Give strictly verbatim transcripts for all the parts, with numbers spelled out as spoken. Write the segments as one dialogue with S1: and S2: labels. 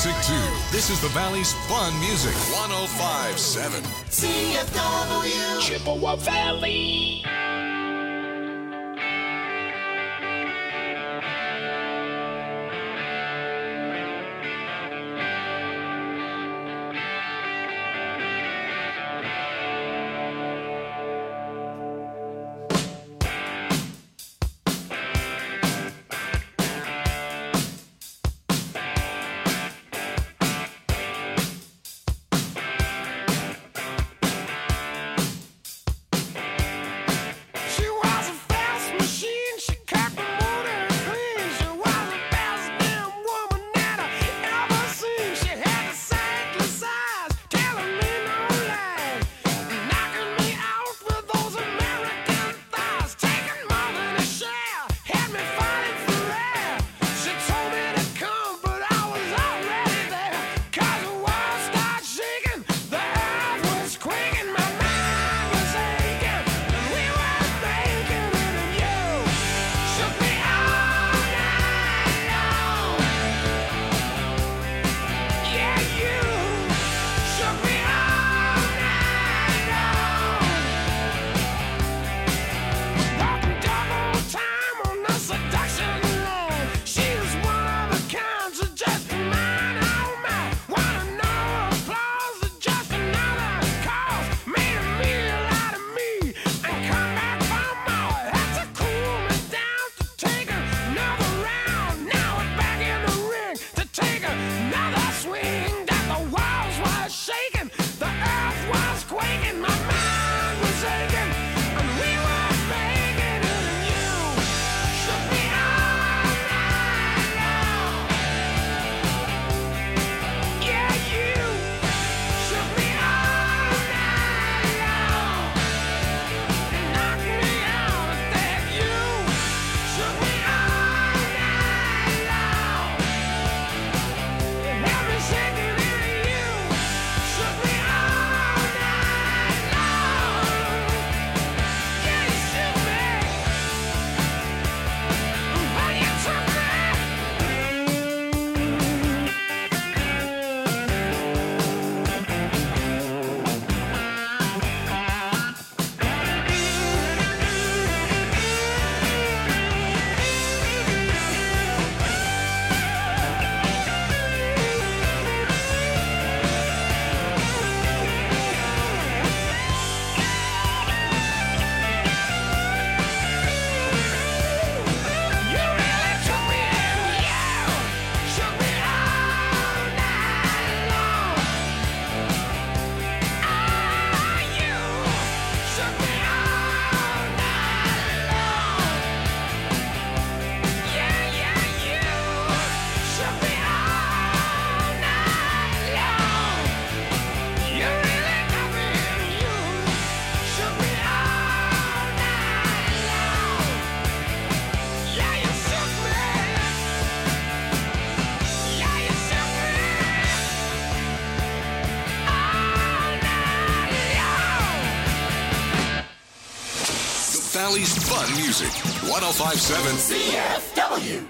S1: music too. This is the Valley's fun music. one oh five point seven C F W
S2: Chippewa Valley.
S1: Valley's fun music. one oh five point seven C F W.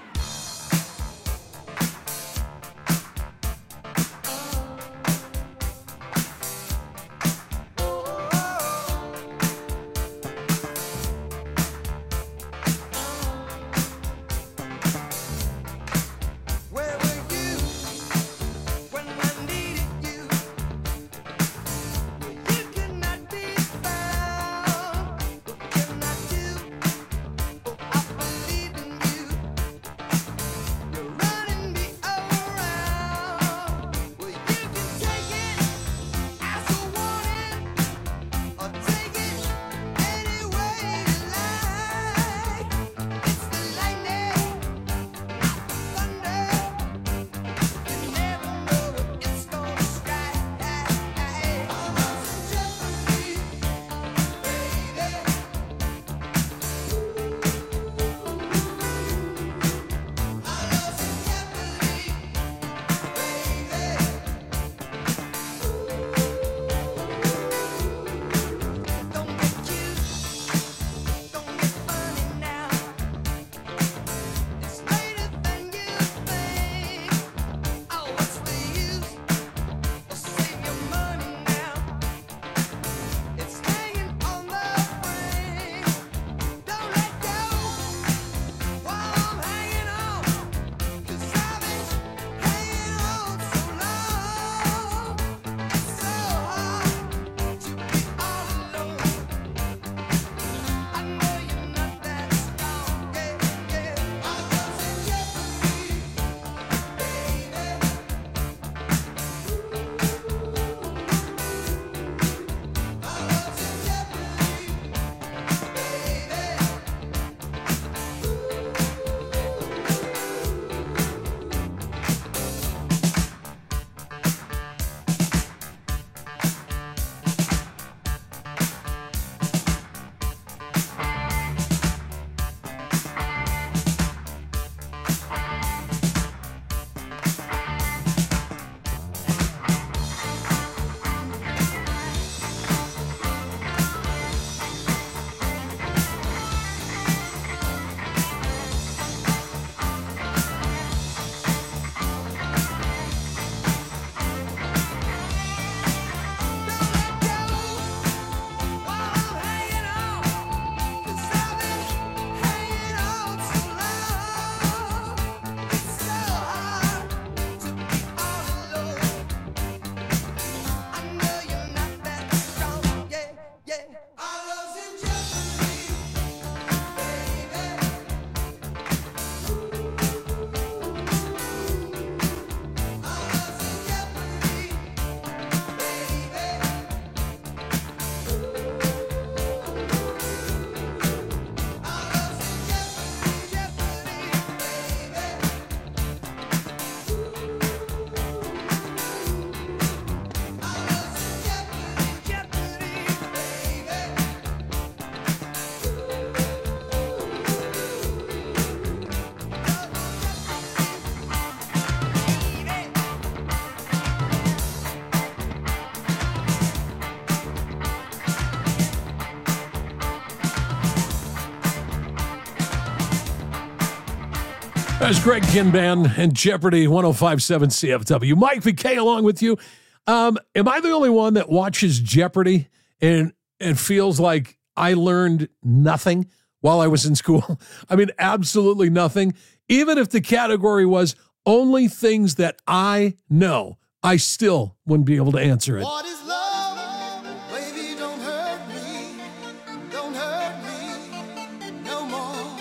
S3: That's Greg Kinban and Jeopardy! one oh five point seven C F W. Mike McKay along with you. Um, am I the only one that watches Jeopardy and and feels like I learned nothing while I was in school? I mean, absolutely nothing. Even if the category was only things that I know, I still wouldn't be able to answer it.
S4: What is love? Baby, don't hurt me. Don't hurt me no more.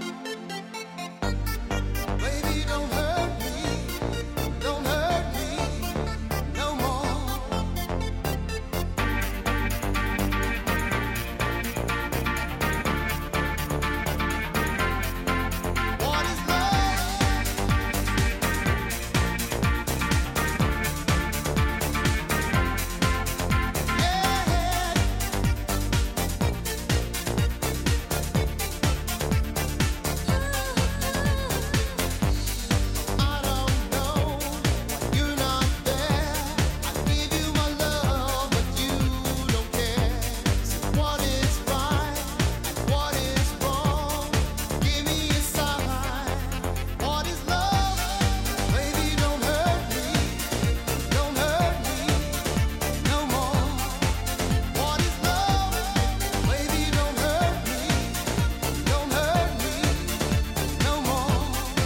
S4: Baby, don't hurt me. Don't hurt me no more. What is love? I don't know, you're not there. I give you my love, but you don't care. So what is right and what is wrong? Give me a sign. What is love? Baby, don't hurt me, don't hurt me no more. What is love? Baby, don't hurt me, don't hurt me no more.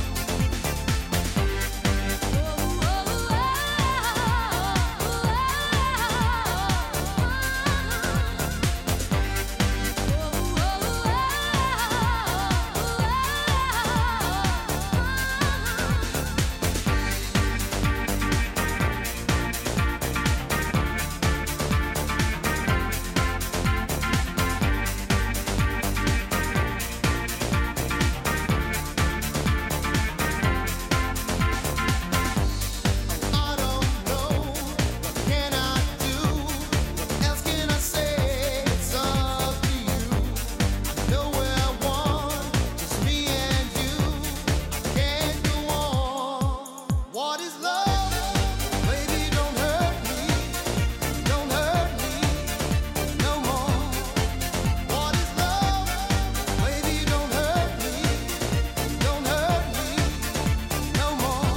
S4: I don't know, what can I do? What else can I say? It's up to you. I know where I want, just me and you. I can't go on. What is love? Baby, don't hurt me, don't hurt me no more. What is love? Baby, don't hurt me, don't hurt me no more.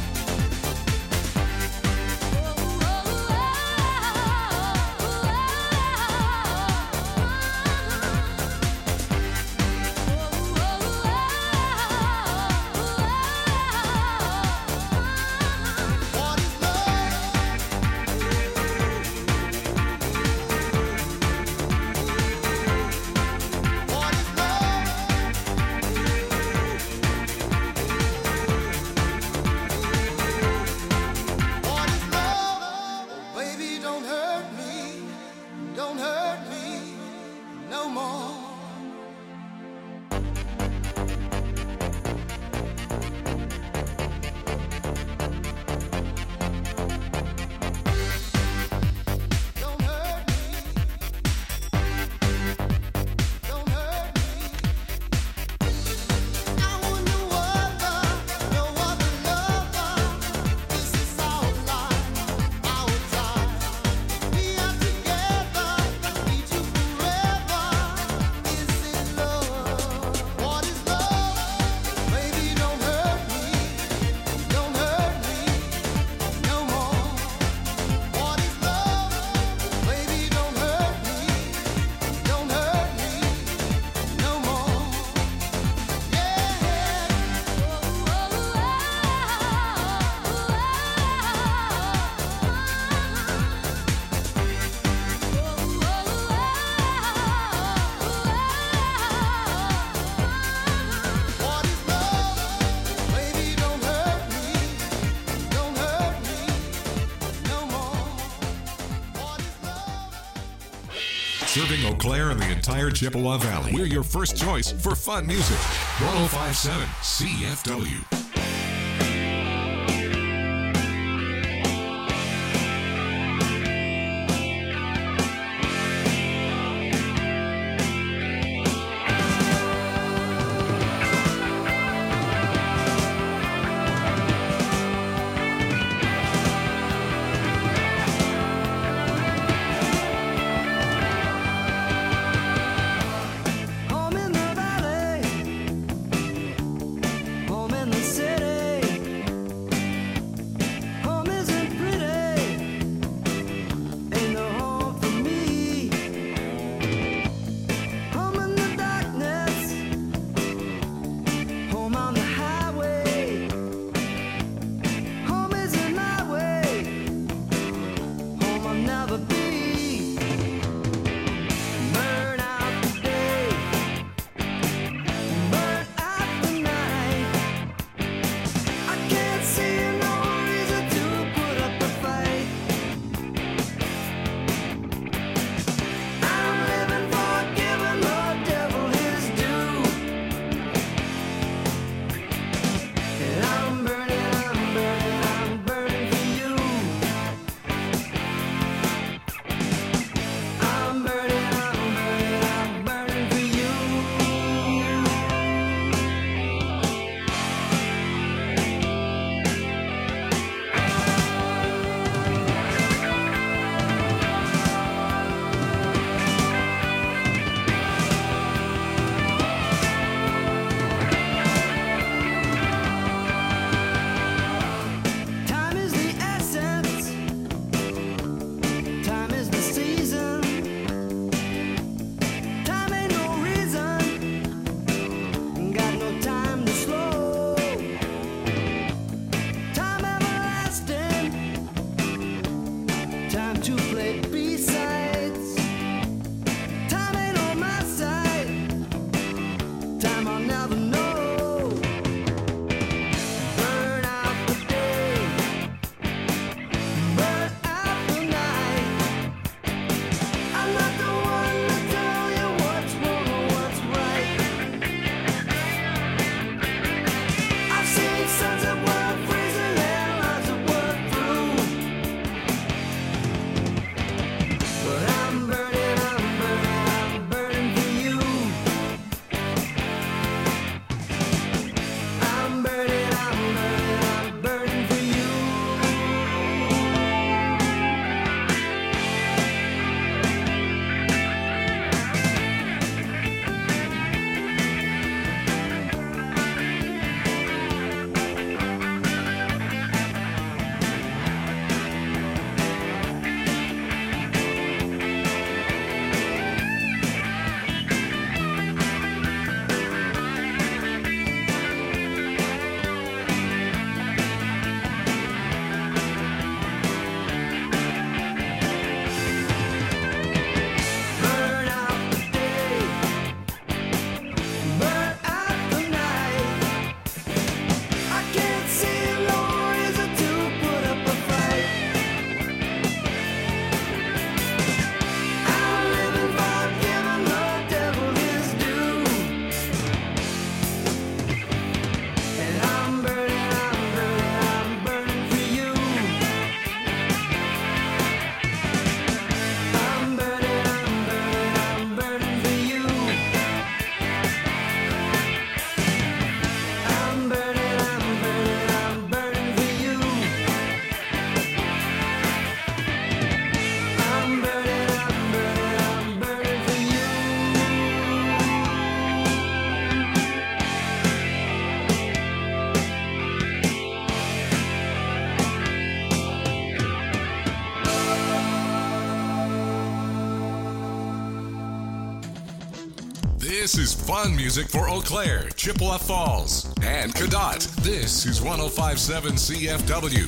S4: What is love? What is love? What is love? Baby, don't hurt me, don't hurt me no more. Don't hurt me, don't hurt me. I want no other, no other lover. This is our life, our time. We are together, need you forever. Is it love? What is love? Baby, don't hurt me, don't hurt me no more. What is love? Baby, don't hurt me, don't hurt me no more. What is love? Baby, don't hurt me, don't hurt me no more. What is love?
S1: Serving Eau Claire and the entire Chippewa Valley. We're your first choice for fun music. one oh five point seven C F W.
S4: Home in the valley, home in the
S1: This is fun music for Eau Claire, Chippewa Falls, and Cadott. This is one oh five point seven C F W.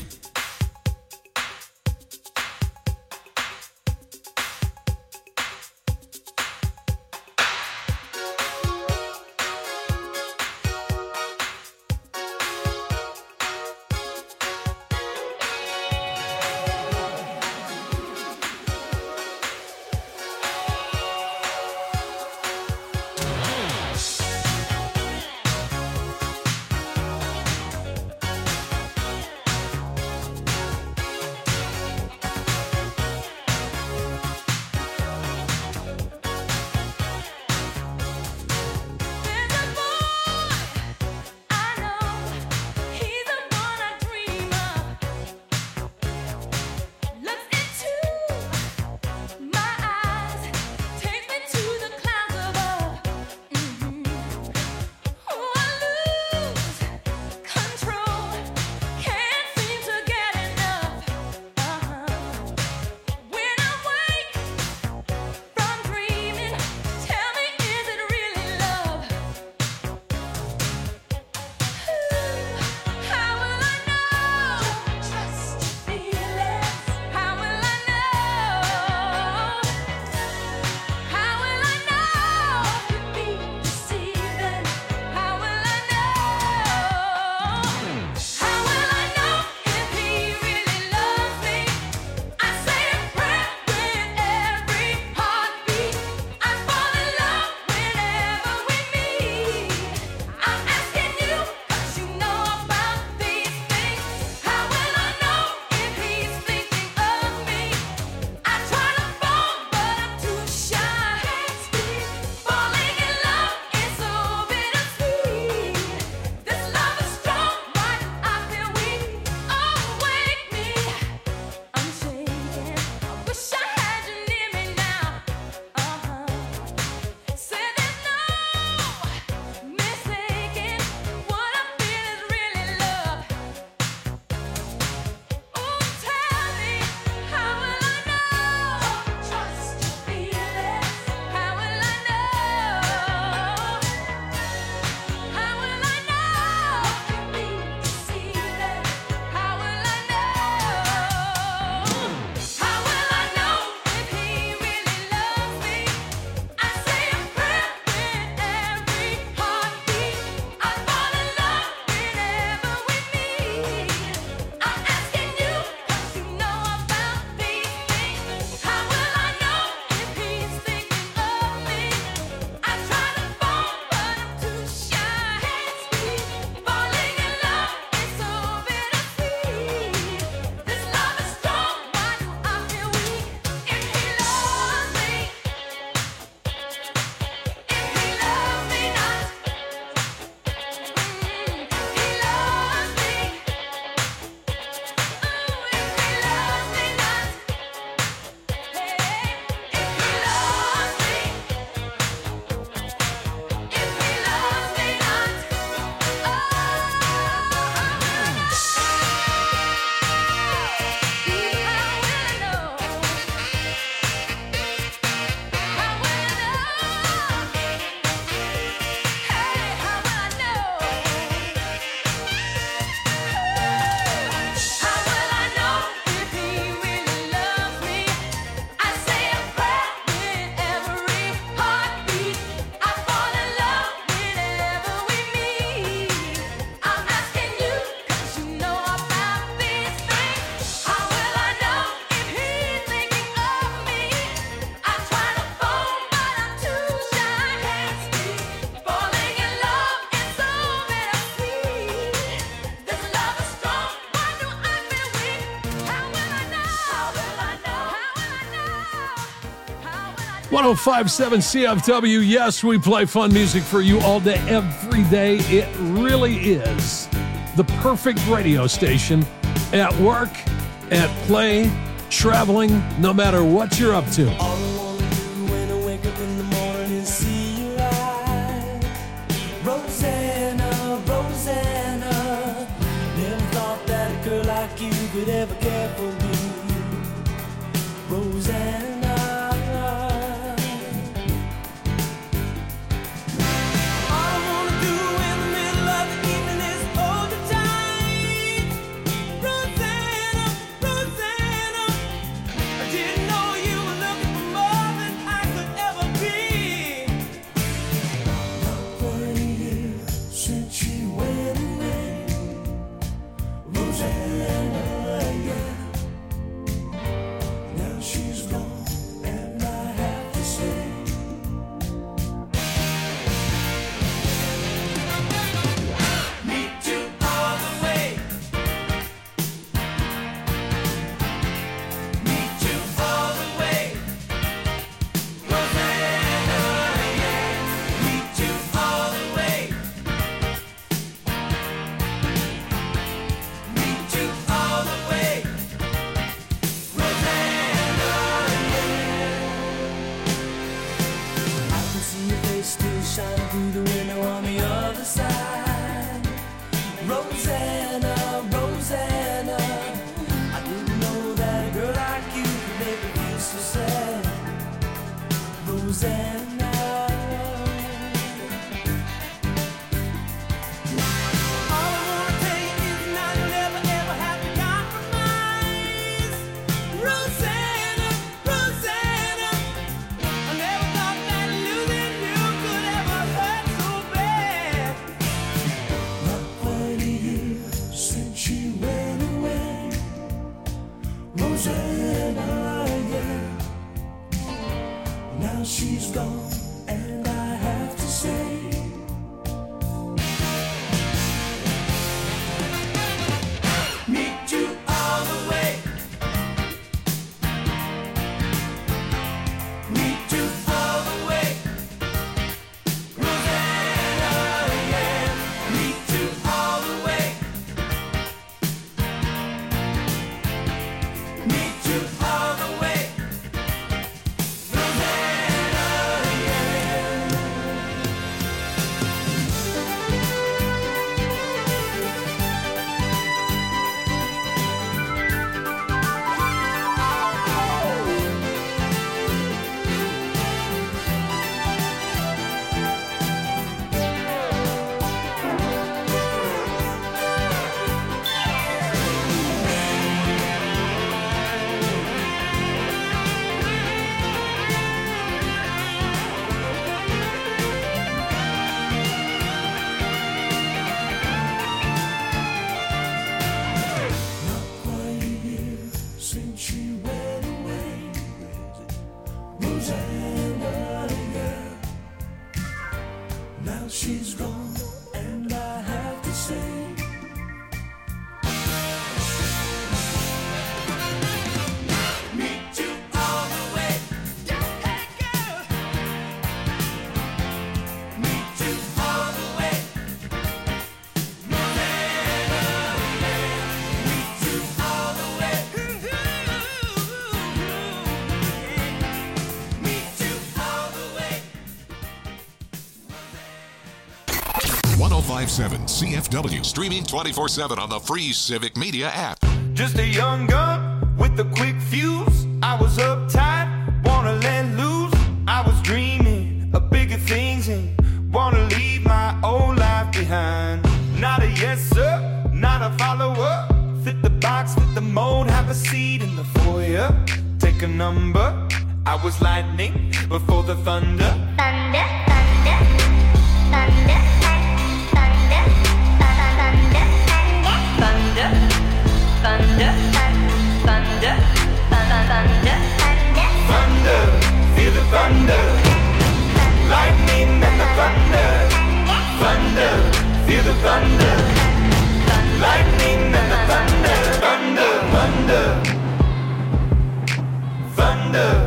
S3: one oh five point seven C F W. Yes, we play fun music for you all day, every day. It really is the perfect radio station at work, at play, traveling, no matter what you're up to.
S5: All I wanna do when I wake up in the morning is see you light. Rosanna, Rosanna, never thought that a girl like you could ever care for me. Rosanna, gone, and I have to say, meet you all the way. Meet you all the way. Rosanna, yeah. Meet you all the way. Meet you all the way. Since she went away, Rosanna, yeah. Now she's gone, and I have to say, meet you all the way. Hey, girl. Meet you all the way.
S1: one oh five point seven C F W, streaming twenty-four seven on the free Civic Media app.
S6: Just a young gun with a quick fuse. I was uptight, wanna let loose. I was dreaming of bigger things and wanna leave my old life behind. Not a yes sir, not a follower. Fit the box, fit the mold, have a seat in the foyer. Take a number. I was lightning before the thunder.
S7: Thunder, thunder, thunder, thunder, thunder, thunder, thunder, thunder, thunder,
S6: Thunder, feel the thunder. Lightning and the thunder. Thunder, feel the thunder. Lightning and the thunder. Thunder, thunder, thunder.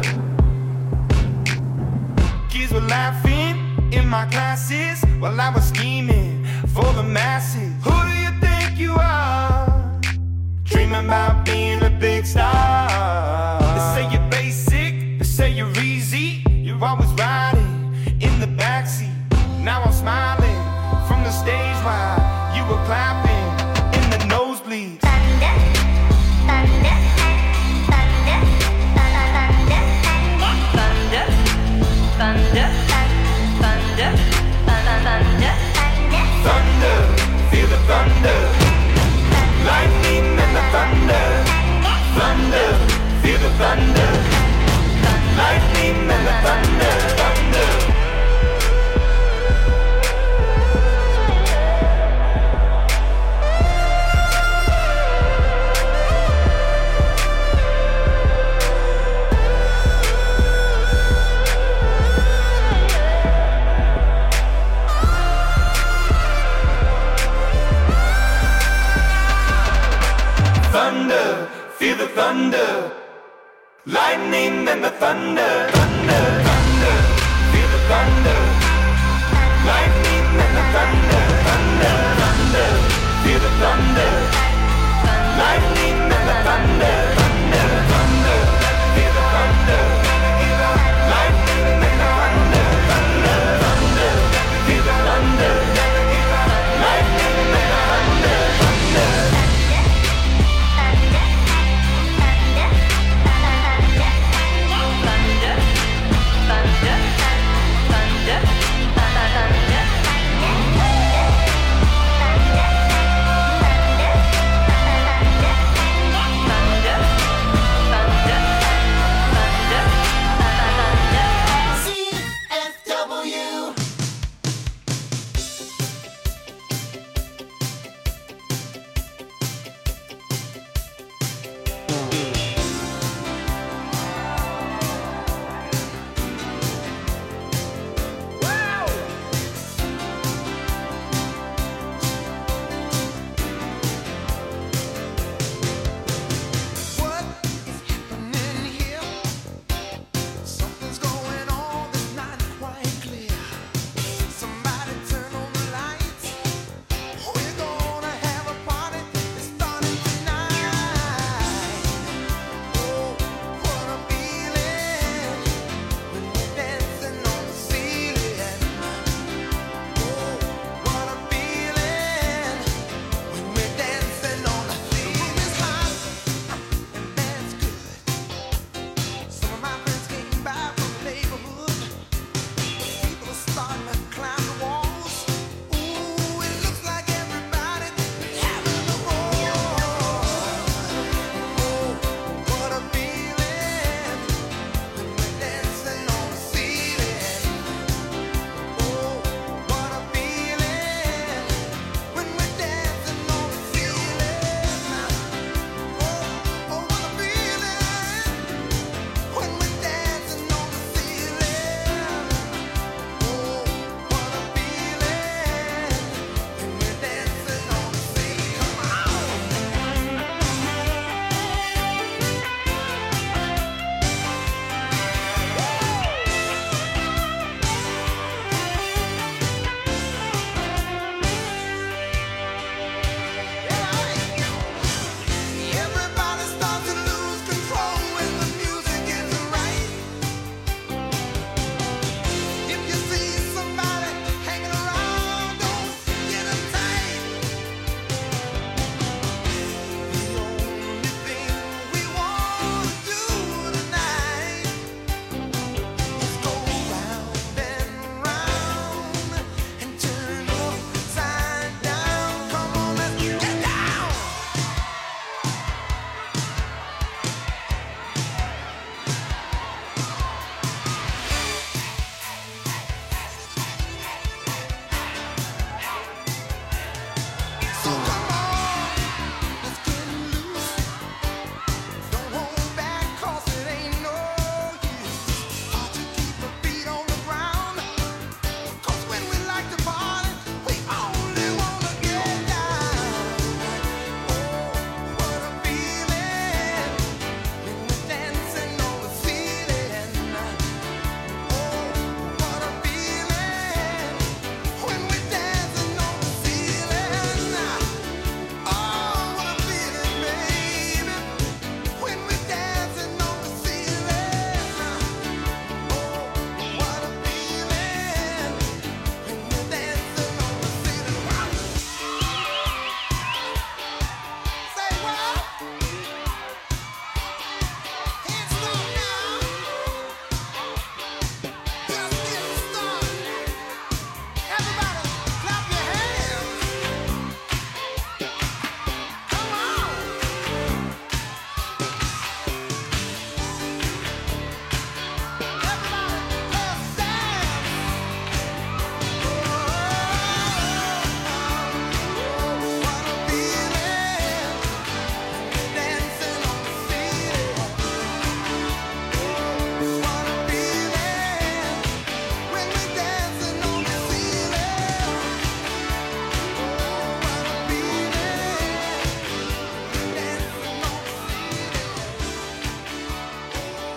S6: Kids were laughing in my classes while I was scheming for the masses. Who do you think you are? Dreaming about being a big star. They say you're basic, they say you're easy. You're always riding in the backseat. Now I'm smiling from the stage while you were clapping in the nosebleeds.
S7: thunder, thunder, thunder, thunder, thunder, thunder, thunder, thunder,
S6: Thunder, feel the thunder. Lightning and the thunder. Thunder, feel the thunder. Lightning and the thunder. Thunder. Thunder, feel the thunder. Lightning and the thunder. Thunder, thunder, feel the thunder. Lightning and the thunder. Thunder, thunder, feel the thunder. Lightning and the thunder. Thunder, thunder, feel the thunder. Lightning and the thunder. Thunder, thunder, feel the thunder. Lightning and the thunder. Thunder.
S7: thunder, thunder, thunder,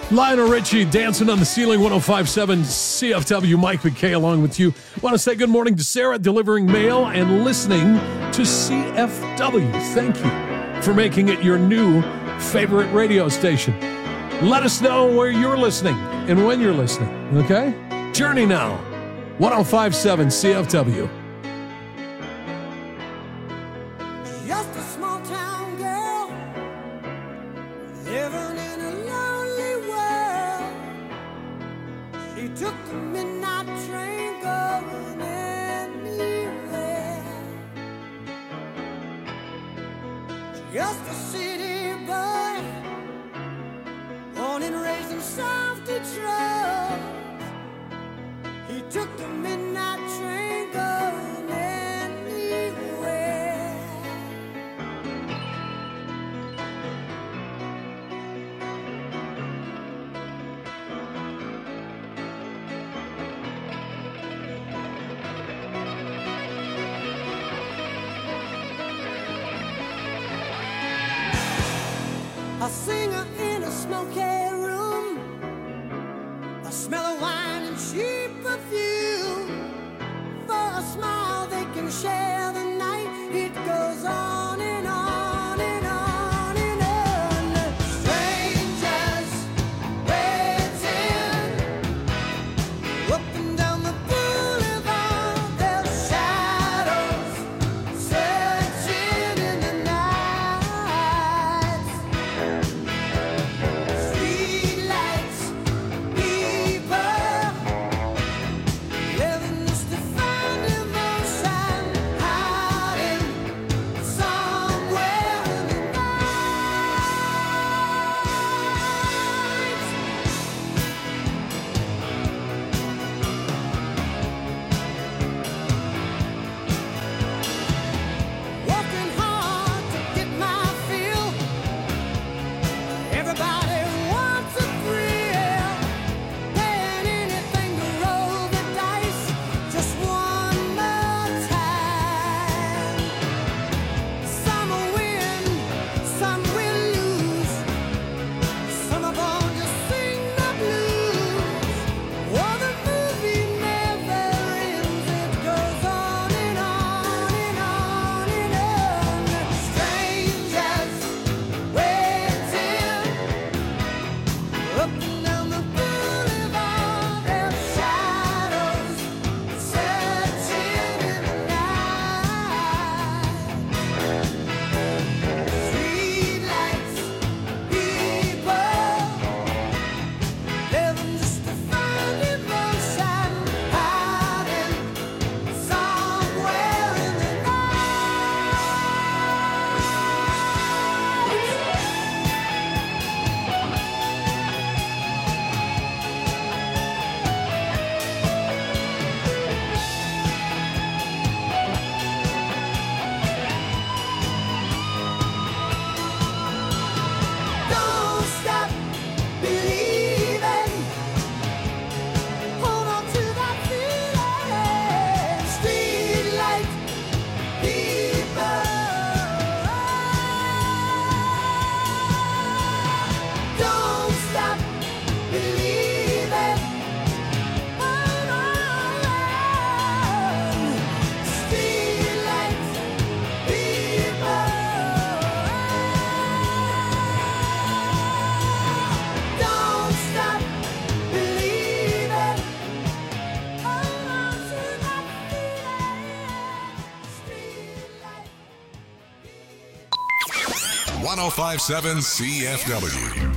S3: Lionel Richie, Dancing on the Ceiling, one oh five point seven C F W. Mike McKay along with you. Want to say good morning to Sarah, delivering mail and listening to C F W. Thank you for making it your new favorite radio station. Let us know where you're listening and when you're listening, okay? Journey now, one oh five point seven C F W.
S4: Just a small town girl living in a lonely world. She took the midnight train going anywhere. Just a city boy, born and raised in South Detroit. He took the midnight train going anywhere. A singer in a smoky room, a smell of wine and cheap perfume. For a smile they can share the night. It goes on and on and on and on. Strangers waiting up and down the boulevard. Their shadows searching in the night. Streetlights, people living just to find emotion, hiding somewhere in the night. Working hard to get my fill. Everybody wants a thrill, paying anything to roll the dice just one more time. Some will win, some will lose. Some are born to sing the blues. Oh, the movie never ends. It goes on and on and on and on. Strangers waiting up and down the boulevard. Their shadows searching in the night. Streetlights, people living just to find emotion, hiding somewhere in the Don't stop believing. Hold on to that feeling. Streetlight people. Don't stop believing. Hold on. Streetlight people. Don't stop believing. Hold on to that feeling. Streetlight.
S1: one oh five point seven C F W.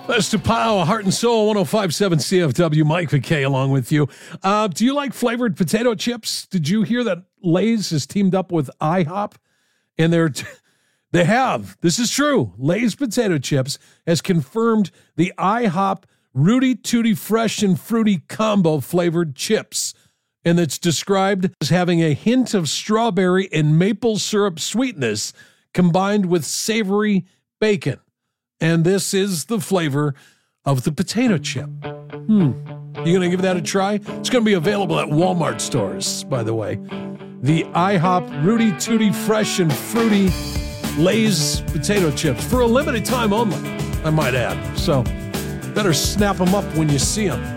S3: That's Tapao, Heart and Soul, one oh five point seven C F W. Mike McKay along with you. Uh, do you like flavored potato chips? Did you hear that Lay's has teamed up with IHOP? And they're t- they have. This is true. Lay's Potato Chips has confirmed the IHOP Rudy Tooty Fresh and Fruity Combo flavored chips. And it's described as having a hint of strawberry and maple syrup sweetness combined with savory bacon. And this is the flavor of the potato chip. Hmm. You going to give that a try? It's going to be available at Walmart stores, by the way. The IHOP Rudy Tooty Fresh and Fruity Lay's potato chips for a limited time only, I might add. So better snap them up when you see them.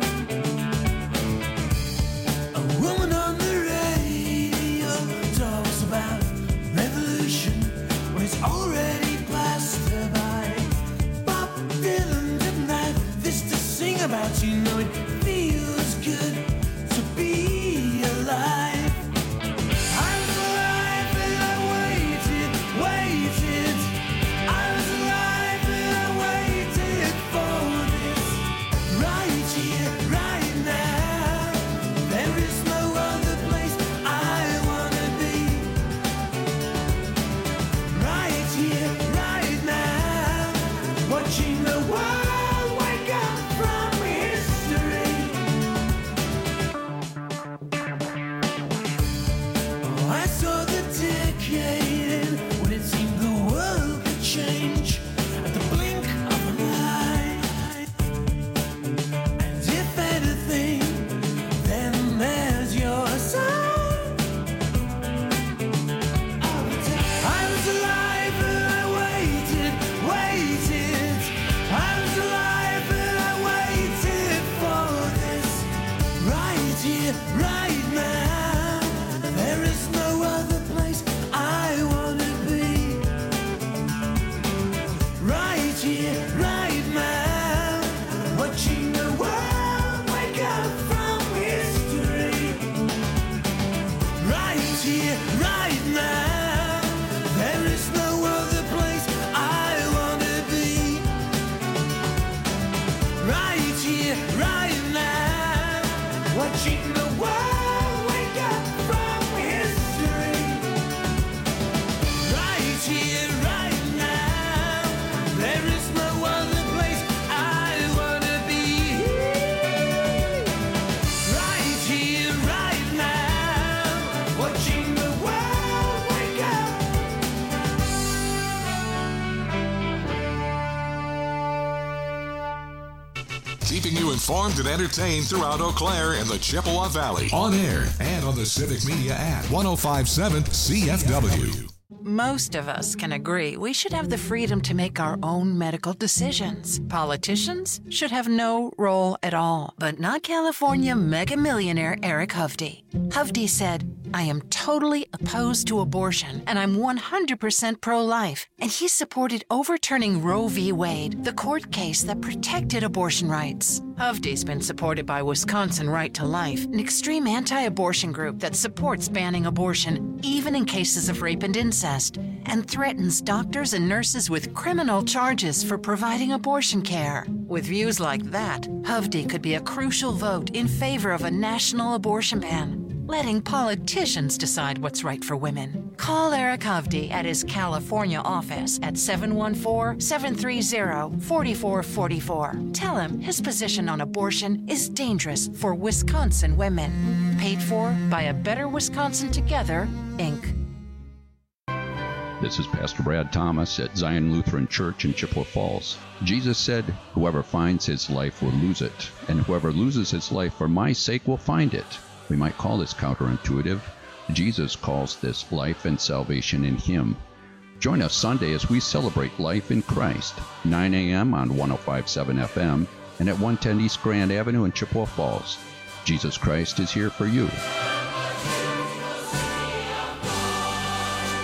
S5: A woman on the radio talks about revolution when it's already passed her by. Bob Dylan didn't have this to sing about. You know it feels good to be alive. I was alive and I waited, waited. I was alive and I waited for this. Right here, right now. There is no other place I wanna be. Right here, right now. Watching the world wake up from history. Oh, I saw the decade end when it seemed the world could change at the blink of an eye. And if anything, then there's your sign. I was alive and I waited, waited. I was alive and I waited for this. Right here, right now. There is no other place I wanna be. Right here, right now. Watching the world wake up from history. Right here, right now. There is no other place I wanna be. Right here, right now. Watching the world wake up from history. Right here, right now. There is no other place I wanna be. Right here, right now. Watching the world wake up.
S1: Keeping you informed and entertained throughout Eau Claire and the Chippewa Valley. On air and on the Civic Media app. one oh five point seven C F W.
S8: Most of us can agree we should have the freedom to make our own medical decisions. Politicians should have no role at all, but not California mega millionaire Eric Hovde. Hovde said, I am totally opposed to abortion and I'm one hundred percent pro-life. And he supported overturning Roe v. Wade, the court case that protected abortion rights. Hovde's been supported by Wisconsin Right to Life, an extreme anti-abortion group that supports banning abortion, even in cases of rape and incest, and threatens doctors and nurses with criminal charges for providing abortion care. With views like that, Hovde could be a crucial vote in favor of a national abortion ban, letting politicians decide what's right for women. Call Eric Hovde at his California office at seven one four, seven three zero, four four four four. Tell him his position on abortion is dangerous for Wisconsin women. Paid for by A Better Wisconsin Together, Incorporated.
S9: This is Pastor Brad Thomas at Zion Lutheran Church in Chippewa Falls. Jesus said, whoever finds his life will lose it, and whoever loses his life for my sake will find it. We might call this counterintuitive. Jesus calls this life and salvation in him. Join us Sunday as we celebrate life in Christ, nine a.m. on one oh five point seven F M and at one ten East Grand Avenue in Chippewa Falls. Jesus Christ is here for you.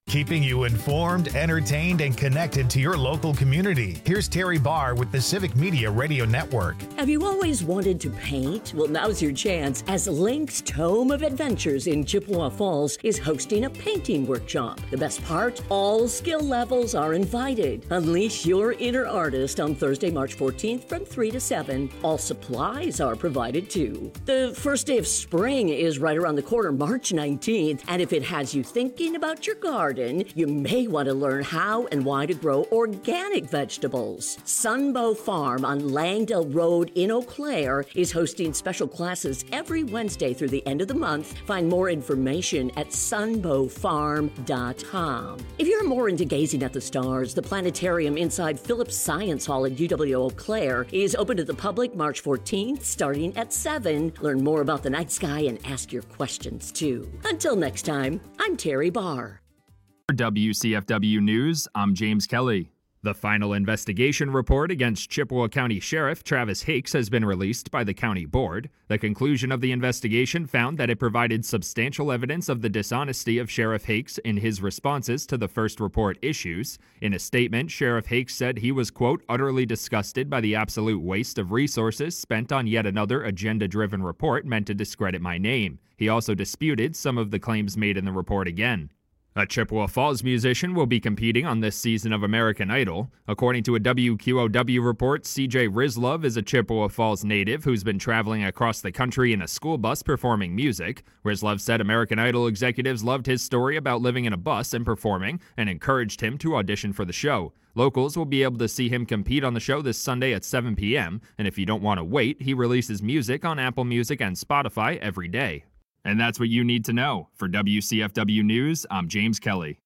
S10: Keeping you informed, entertained, and connected to your local community. Here's Terry Barr with the Civic Media Radio Network.
S11: Have you always wanted to paint? Well, now's your chance, as Link's Tome of Adventures in Chippewa Falls is hosting a painting workshop. The best part? All skill levels are invited. Unleash your inner artist on Thursday, March fourteenth from three to seven. All supplies are provided too. The first day of spring is right around the corner, March nineteenth, and if it has you thinking about your garden, you may want to learn how and why to grow organic vegetables. Sunbow Farm on Langdale Road in Eau Claire is hosting special classes every Wednesday through the end of the month. Find more information at sunbow farm dot com. If you're more into gazing at the stars, the planetarium inside Phillips Science Hall at U W Eau Claire is open to the public March fourteenth, starting at seven. Learn more about the night sky and ask your questions too. Until next time, I'm Terry Barr.
S12: For W C F W News, I'm James Kelly. The final investigation report against Chippewa County Sheriff Travis Hakes has been released by the county board. The conclusion of the investigation found that it provided substantial evidence of the dishonesty of Sheriff Hakes in his responses to the first report issues. In a statement, Sheriff Hakes said he was, quote, utterly disgusted by the absolute waste of resources spent on yet another agenda-driven report meant to discredit my name. He also disputed some of the claims made in the report again. A Chippewa Falls musician will be competing on this season of American Idol. According to a W Q O W report, C J Rizlov is a Chippewa Falls native who's been traveling across the country in a school bus performing music. Rizlov said American Idol executives loved his story about living in a bus and performing and encouraged him to audition for the show. Locals will be able to see him compete on the show this Sunday at seven p.m., and if you don't want to wait, he releases music on Apple Music and Spotify every day. And that's what you need to know. For W C F W News, I'm James Kelly.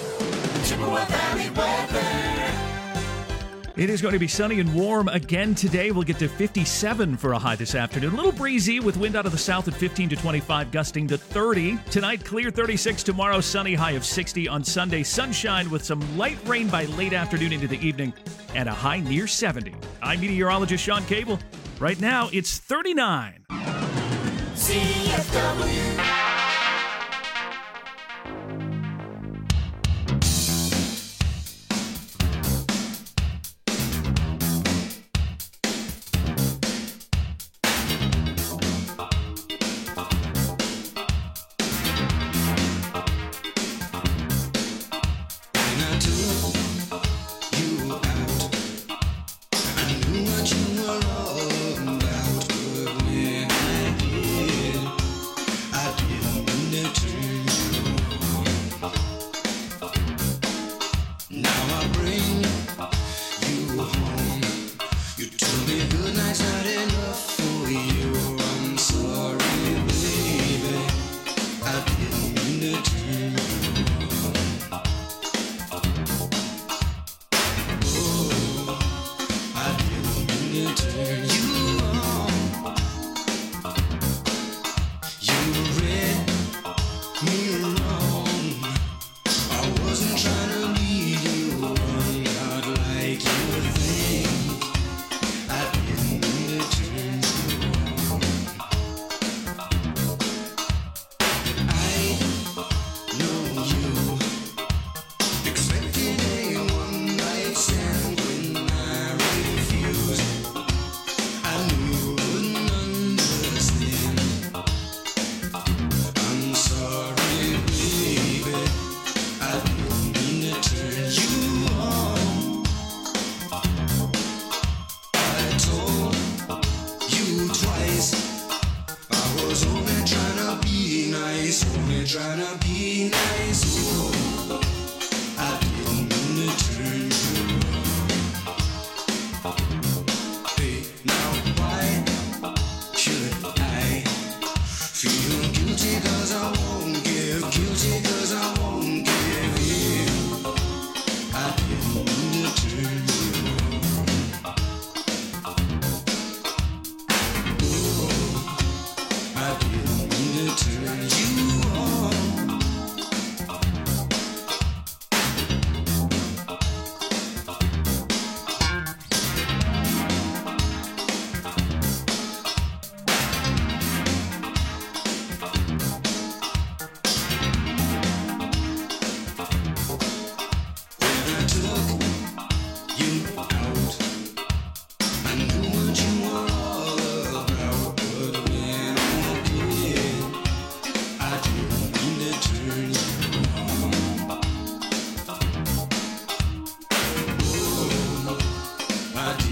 S5: Chippewa Valley weather.
S13: It is going to be sunny and warm again today. We'll get to fifty-seven for a high this afternoon. A little breezy with wind out of the south at fifteen to twenty-five, gusting to thirty. Tonight, clear thirty-six. Tomorrow, sunny, high of sixty. On Sunday, sunshine with some light rain by late afternoon into the evening and a high near seventy. I'm meteorologist Sean Cable. Right now, it's thirty-nine.
S5: C F W.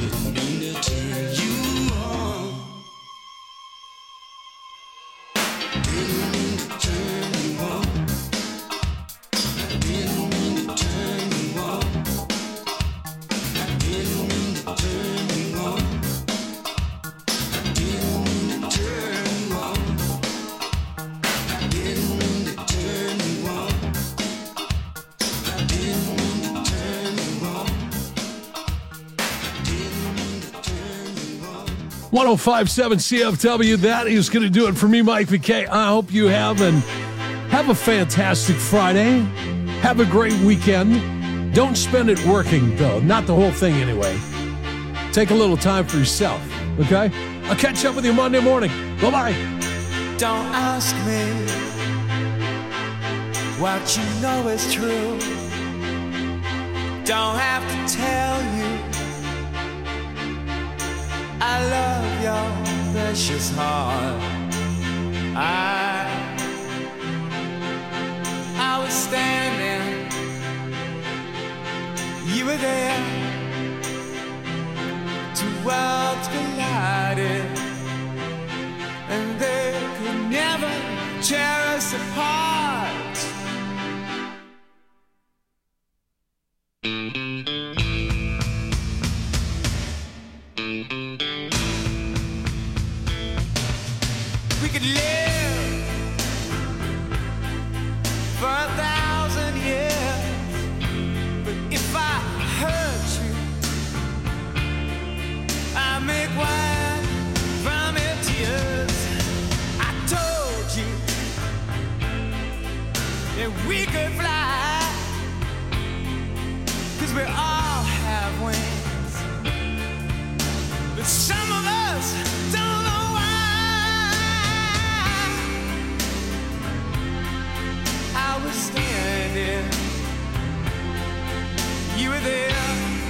S5: Didn't mean to turn you on. Didn't mean to turn you on. Didn't mean to turn you on. Didn't mean to turn you on. Didn't mean to turn you on. Didn't mean to turn you on. Didn't mean to turn you on. Didn't mean to turn you on.
S3: one oh five point seven C F W. That is going to do it for me, Mike V K. I hope you have and have a fantastic Friday. Have a great weekend. Don't spend it working, though. Not the whole thing, anyway. Take a little time for yourself, okay? I'll catch up with you Monday morning. Bye-bye.
S5: Don't ask me what you know is true. Don't have to tell you I love your precious heart. I I was standing, you were there. Two worlds collided, and they could never tear us apart. We could live for a thousand years, but if I hurt you, I make wine from your tears. I told you that we could fly, 'cause we all have wings, but some of us don't know why. I was standing, you were there.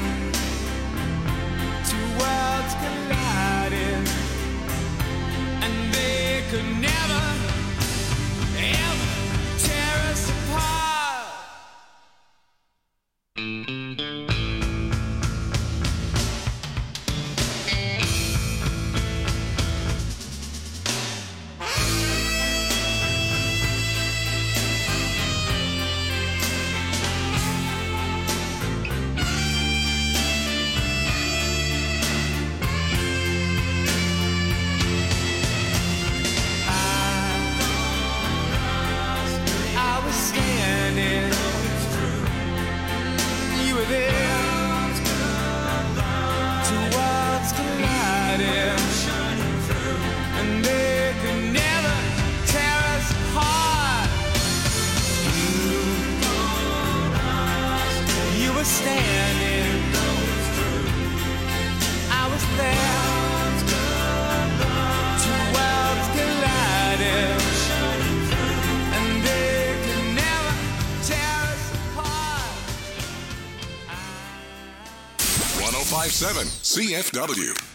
S5: Two worlds collided, and they could never, ever tear us apart. I was standing, you were there. Two worlds collided, and they could never tear us apart. You were standing, I was there. Two worlds collided, and they could never tear us apart.
S1: one oh five point seven C F W.